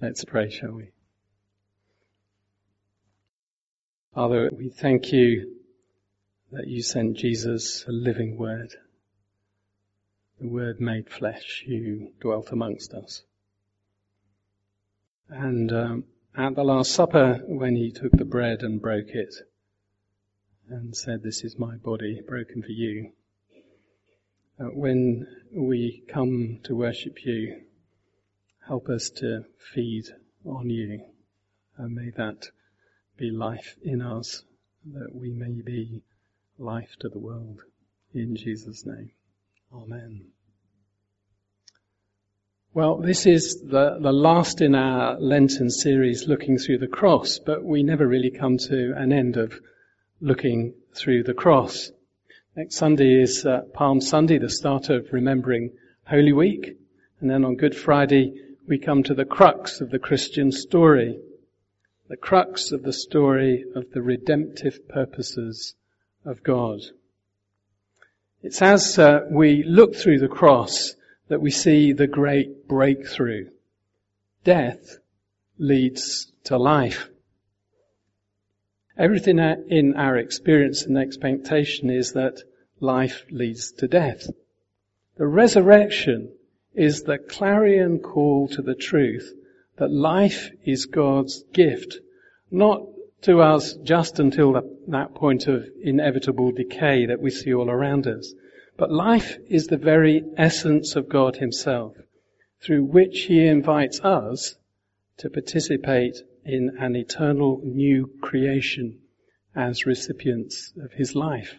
Let's pray, shall we? Father, we thank you that you sent Jesus, a living word, the word made flesh, who dwelt amongst us. And at the Last Supper, when he took the bread and broke it and said, "This is my body broken for you," when we come to worship you, help us to feed on you, and may that be life in us, that we may be life to the world. In Jesus' name, amen. Well, this is the last in our Lenten series looking through the cross, but we never really come to an end of looking through the cross. Next Sunday is Palm Sunday, the start of remembering Holy Week, and then on Good Friday we come to the crux of the Christian story, the crux of the story of the redemptive purposes of God. It's as we look through the cross that we see the great breakthrough. Death leads to life. Everything in our experience and expectation is that life leads to death. The resurrection is the clarion call to the truth that life is God's gift, not to us just until that point of inevitable decay that we see all around us. But life is the very essence of God himself, through which he invites us to participate in an eternal new creation as recipients of his life.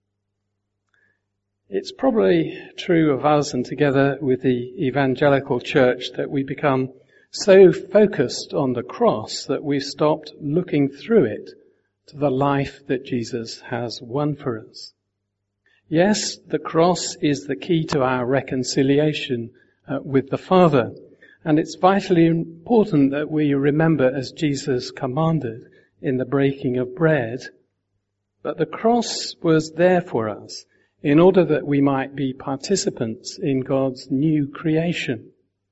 It's probably true of us and together with the evangelical church that we become so focused on the cross that we've stopped looking through it to the life that Jesus has won for us. Yes, the cross is the key to our reconciliation with the Father, and it's vitally important that we remember, as Jesus commanded in the breaking of bread, but the cross was there for us in order that we might be participants in God's new creation.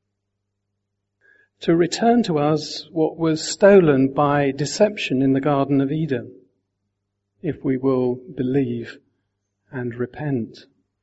To return to us what was stolen by deception in the Garden of Eden, if we will believe and repent.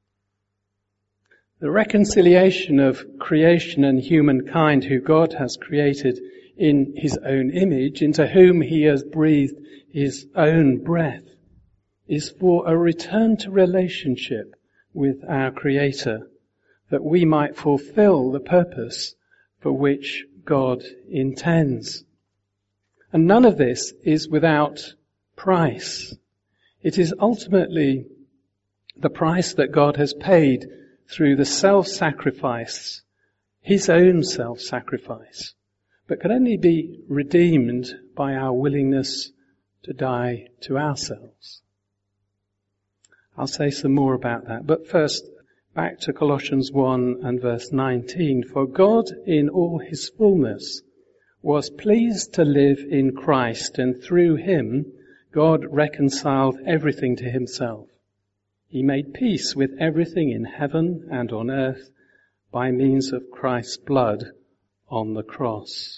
The reconciliation of creation and humankind who God has created in his own image, into whom he has breathed his own breath, is for a return to relationship with our Creator, that we might fulfill the purpose for which God intends. And none of this is without price. It is ultimately the price that God has paid through the self-sacrifice, his own self-sacrifice, but can only be redeemed by our willingness to die to ourselves. I'll say some more about that, but first, back to Colossians 1 and verse 19. For God in all his fullness was pleased to live in Christ, and through him God reconciled everything to himself. He made peace with everything in heaven and on earth by means of Christ's blood on the cross.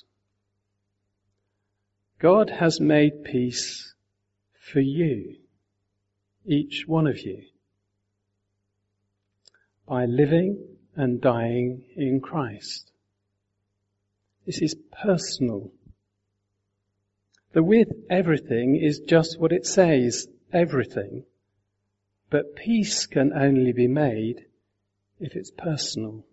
God has made peace for you, each one of you, by living and dying in Christ. This is personal. The with everything is just what it says, everything. But peace can only be made if it's personal.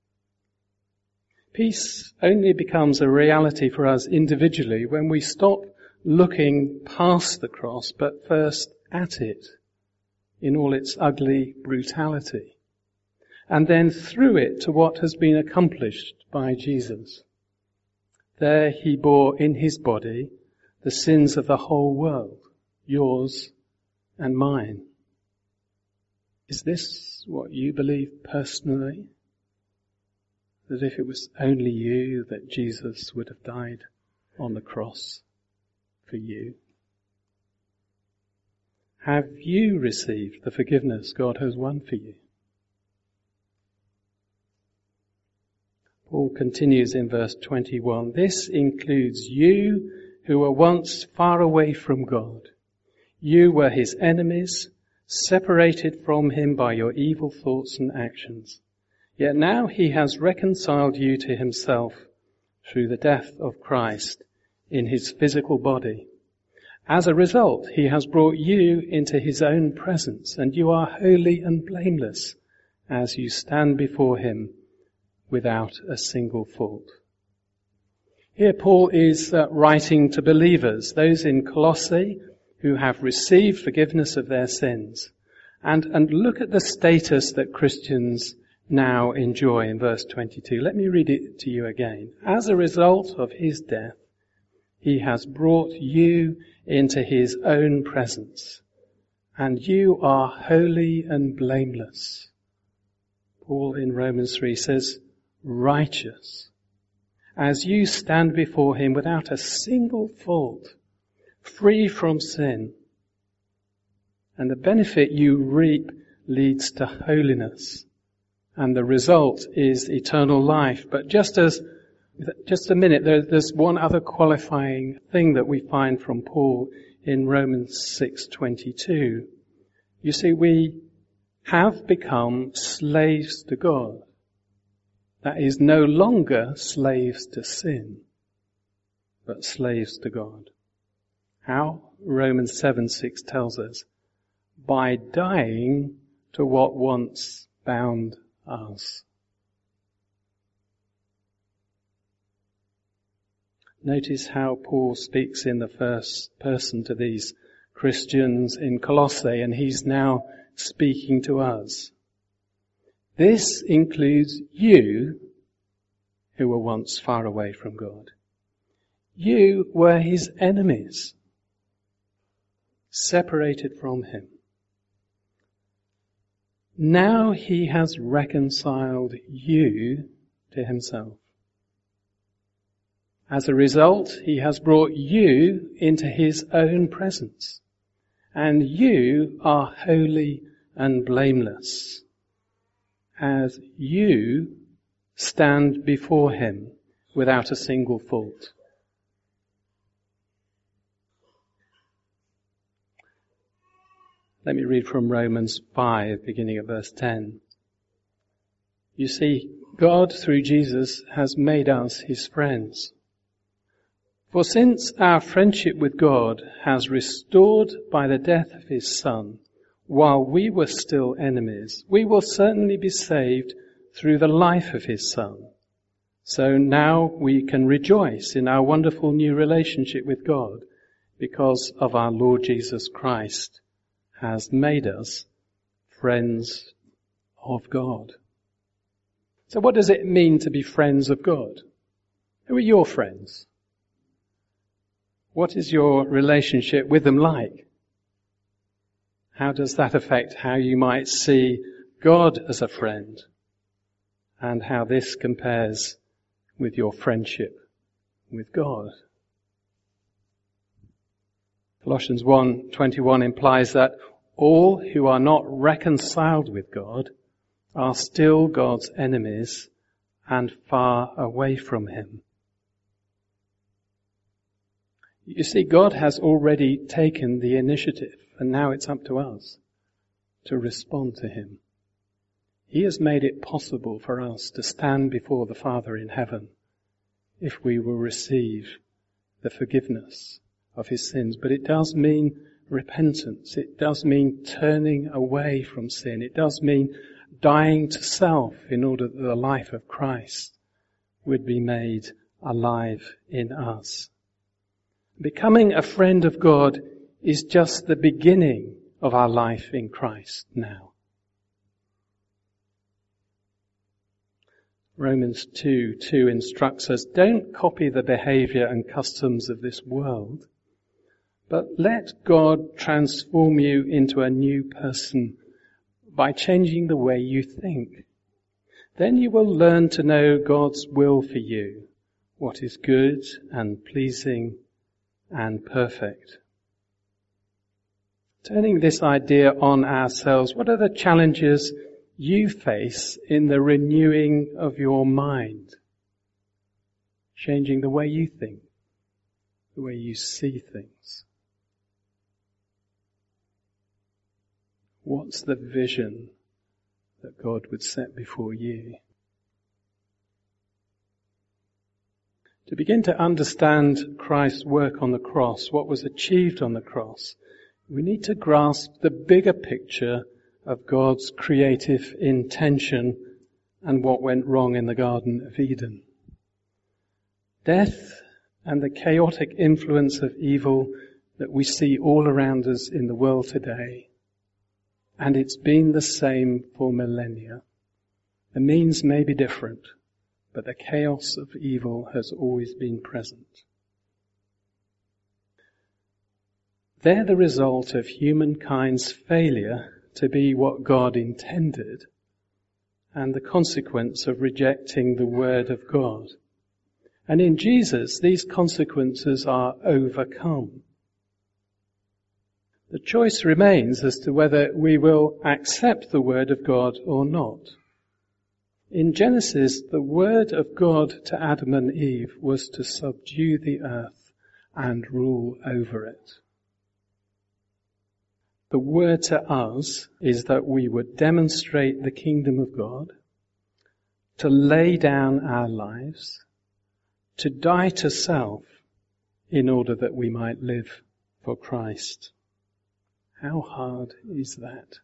Peace only becomes a reality for us individually when we stop looking past the cross, but first at it in all its ugly brutality, and then through it to what has been accomplished by Jesus. There he bore in his body the sins of the whole world, yours and mine. Is this what you believe personally? That if it was only you, that Jesus would have died on the cross for you? Have you received the forgiveness God has won for you? Paul continues in verse 21, "This includes you who were once far away from God. You were his enemies, separated from him by your evil thoughts and actions. Yet now he has reconciled you to himself through the death of Christ in his physical body. As a result, he has brought you into his own presence, and you are holy and blameless as you stand before him without a single fault." Here Paul is writing to believers, those in Colossae who have received forgiveness of their sins. And look at the status that Christians now enjoy in verse 22. Let me read it to you again. "As a result of his death, he has brought you into his own presence, and you are holy and blameless." Paul in Romans 3 says, "righteous, as you stand before him without a single fault, free from sin. And the benefit you reap leads to holiness, and the result is eternal life." But just a minute, there's one other qualifying thing that we find from Paul in Romans 6:22. You see, we have become slaves to God. That is, no longer slaves to sin, but slaves to God. How? Romans 7:6 tells us, by dying to what once bound us. Notice how Paul speaks in the first person to these Christians in Colossae, and he's now speaking to us. "This includes you who were once far away from God. You were his enemies, separated from him. Now he has reconciled you to himself. As a result, he has brought you into his own presence, and you are holy and blameless as you stand before him without a single fault." Let me read from Romans 5, beginning at verse 10. "You see, God, through Jesus, has made us his friends. For since our friendship with God has restored by the death of his Son, while we were still enemies, we will certainly be saved through the life of his Son. So now we can rejoice in our wonderful new relationship with God because of our Lord Jesus Christ has made us friends of God." So what does it mean to be friends of God? Who are your friends? What is your relationship with them like? How does that affect how you might see God as a friend, and how this compares with your friendship with God? Colossians 1:21 implies that all who are not reconciled with God are still God's enemies and far away from him. You see, God has already taken the initiative, and now it's up to us to respond to him. He has made it possible for us to stand before the Father in heaven if we will receive the forgiveness of his sins. But it does mean repentance. It does mean turning away from sin. It does mean dying to self in order that the life of Christ would be made alive in us. Becoming a friend of God is just the beginning of our life in Christ now. Romans 2:2 instructs us, "Don't copy the behavior and customs of this world, but let God transform you into a new person by changing the way you think. Then you will learn to know God's will for you, what is good and pleasing and perfect." Turning this idea on ourselves, what are the challenges you face in the renewing of your mind changing the way you think, the way you see things. What's the vision that God would set before you? To begin to understand Christ's work on the cross, what was achieved on the cross, we need to grasp the bigger picture of God's creative intention and what went wrong in the Garden of Eden. Death and the chaotic influence of evil that we see all around us in the world today, and it's been the same for millennia. The means may be different, but the chaos of evil has always been present. They're the result of humankind's failure to be what God intended and the consequence of rejecting the Word of God. And in Jesus, these consequences are overcome. The choice remains as to whether we will accept the Word of God or not. In Genesis, the Word of God to Adam and Eve was to subdue the earth and rule over it. The word to us is that we would demonstrate the kingdom of God, to lay down our lives, to die to self in order that we might live for Christ. How hard is that?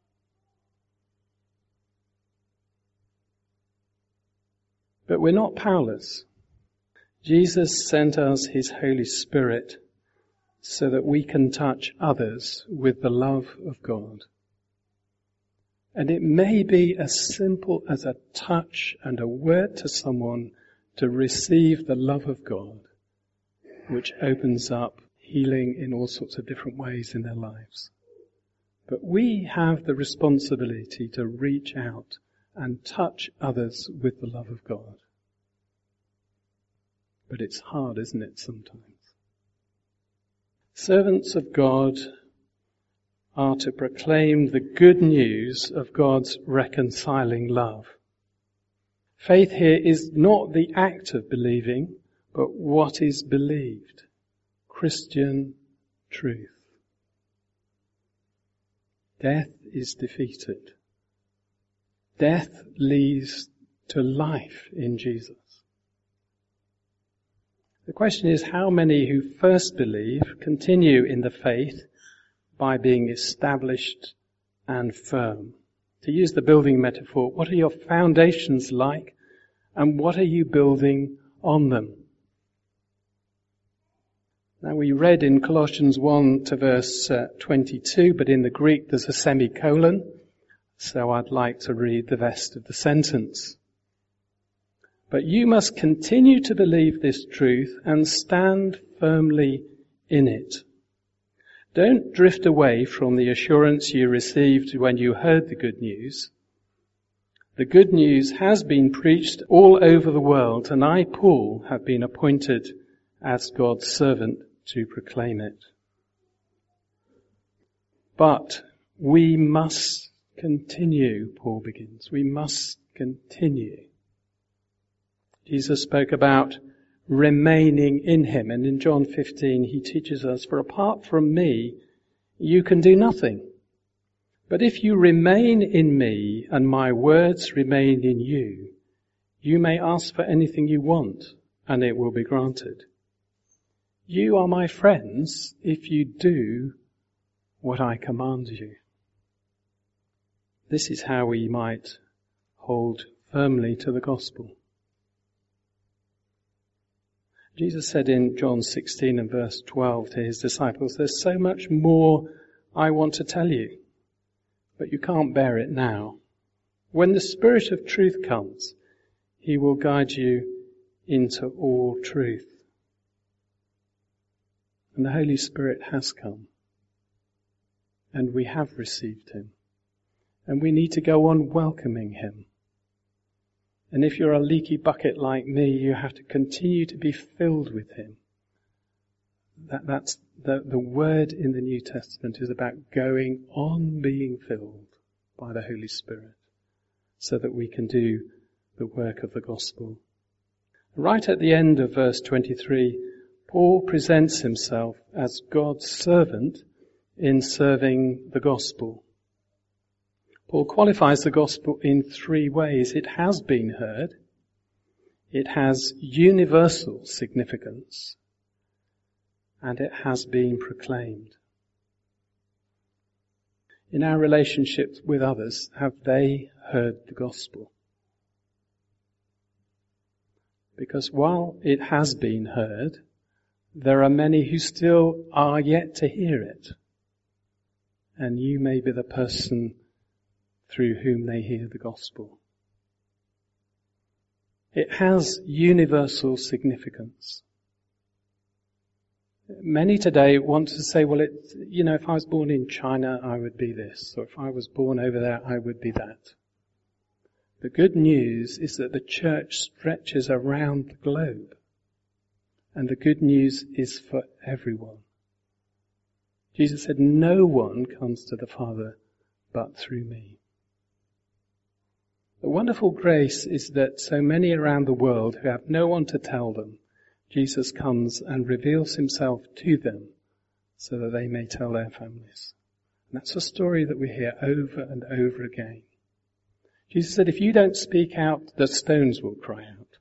But we're not powerless. Jesus sent us his Holy Spirit so that we can touch others with the love of God. And it may be as simple as a touch and a word to someone to receive the love of God, which opens up healing in all sorts of different ways in their lives. But we have the responsibility to reach out and touch others with the love of God. But it's hard, isn't it, sometimes? Servants of God are to proclaim the good news of God's reconciling love. Faith here is not the act of believing, but what is believed. Christian truth. Death is defeated. Death leads to life in Jesus. The question is how many who first believe continue in the faith by being established and firm. To use the building metaphor, what are your foundations like and what are you building on them? Now we read in Colossians 1 to verse 22, but in the Greek there's a semicolon, so I'd like to read the rest of the sentence. But you must continue to believe this truth and stand firmly in it. Don't drift away from the assurance you received when you heard the good news. The good news has been preached all over the world, and I, Paul, have been appointed as God's servant to proclaim it. But we must continue, Paul begins. We must continue. Jesus spoke about remaining in him, and in John 15 he teaches us, for apart from me, you can do nothing. But if you remain in me and my words remain in you, you may ask for anything you want and it will be granted. You are my friends if you do what I command you. This is how we might hold firmly to the gospel. Jesus said in John 16 and verse 12 to his disciples, there's so much more I want to tell you, but you can't bear it now. When the Spirit of truth comes, he will guide you into all truth. And the Holy Spirit has come, and we have received him, and we need to go on welcoming him. And if you're a leaky bucket like me, you have to continue to be filled with him. That's the word in the New Testament is about going on being filled by the Holy Spirit so that we can do the work of the gospel. Right at the end of verse 23, Paul presents himself as God's servant in serving the gospel. Paul qualifies the gospel in three ways. It has been heard, it has universal significance, and it has been proclaimed. In our relationships with others, have they heard the gospel? Because while it has been heard, there are many who still are yet to hear it. And you may be the person through whom they hear the gospel. It has universal significance. Many today want to say, well, if I was born in China, I would be this. Or if I was born over there, I would be that. The good news is that the church stretches around the globe. And the good news is for everyone. Jesus said, no one comes to the Father but through me. The wonderful grace is that so many around the world who have no one to tell them, Jesus comes and reveals himself to them so that they may tell their families. And that's a story that we hear over and over again. Jesus said, if you don't speak out, the stones will cry out.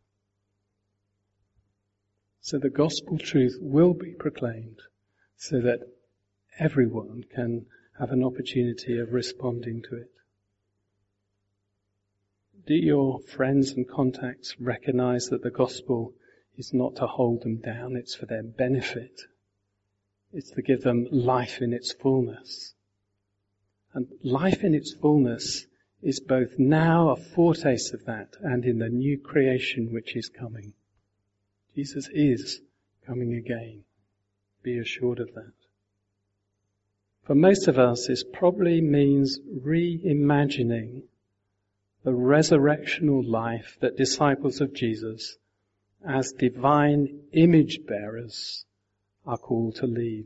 So the gospel truth will be proclaimed so that everyone can have an opportunity of responding to it. Do your friends and contacts recognize that the gospel is not to hold them down, it's for their benefit. It's to give them life in its fullness. And life in its fullness is both now a foretaste of that and in the new creation which is coming. Jesus is coming again. Be assured of that. For most of us, this probably means reimagining the resurrectional life that disciples of Jesus as divine image bearers are called to lead.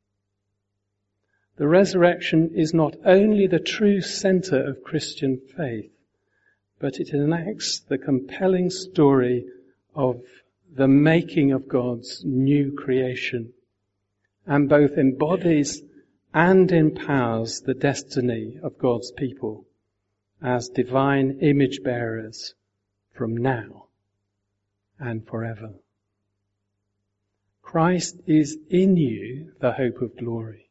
The resurrection is not only the true center of Christian faith, but it enacts the compelling story of the making of God's new creation, and both embodies and empowers the destiny of God's people as divine image bearers from now and forever. Christ is in you, the hope of glory.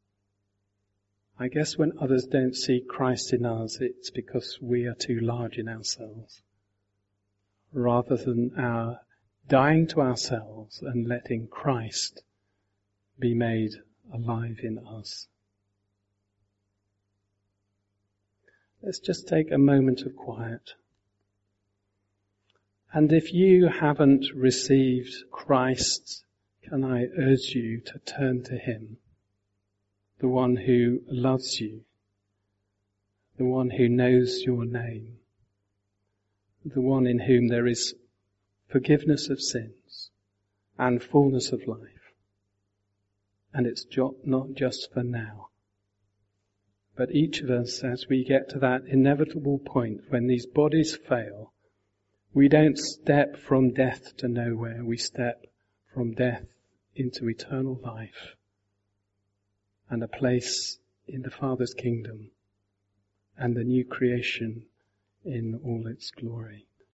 I guess when others don't see Christ in us, it's because we are too large in ourselves, rather than our dying to ourselves and letting Christ be made alive in us. Let's just take a moment of quiet. And if you haven't received Christ, can I urge you to turn to him, the one who loves you, the one who knows your name, the one in whom there is forgiveness of sins and fullness of life. And it's not just for now. But each of us, as we get to that inevitable point when these bodies fail, we don't step from death to nowhere. We step from death into eternal life and a place in the Father's kingdom and the new creation in all its glory.